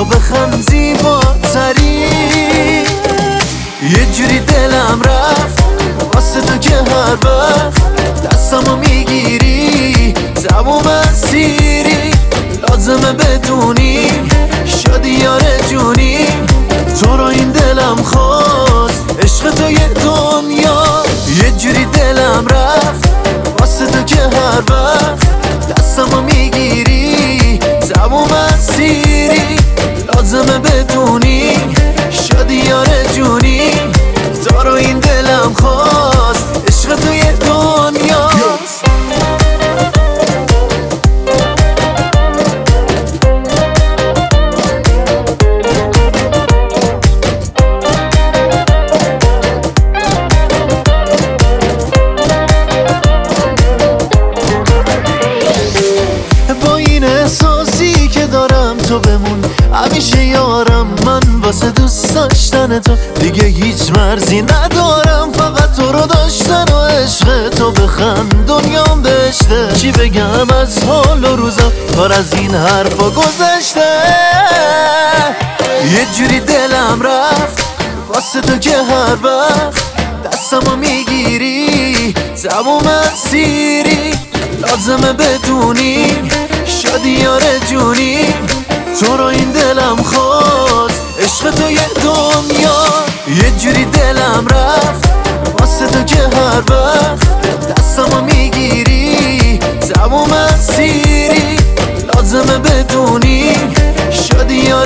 تو بخند زیباتری. یه جوری دلم رفت واسه تو که هر وقت دستمو میگیری تموم مسیری. لازمه بدونی شدی یار جونی، تو رو این دلم خواست عشق تو یه دنیا. یه جوری دلم رفت واسه تو که هر وقت دستمو میگیری تموم مسیری. لازمه بدونی شدی یار جونی، تو رو این دلم خواست عشق تو یه دنیا. با این احساسی که دارم تو بمون همیشه یارم. من واسه دوست داشتن تو دیگه هیچ مرزی ندارم، فقط تو رو داشتن و عشق تو. بخند دنیام بهشته، چی بگم از حال و روزا پر از این حرفا گذشته. یه جوری دلم رفت واسه تو که هر وقت دستمو میگیری تموم مسیری. لازمه بدونی شدی یار جونی، تو رو این دلم خواست عشق تو یه دنیا. یه جوری دلم رفت واسه تو که هر وقت دستمو میگیری تموم مسیری. لازمه بدونی شدی یار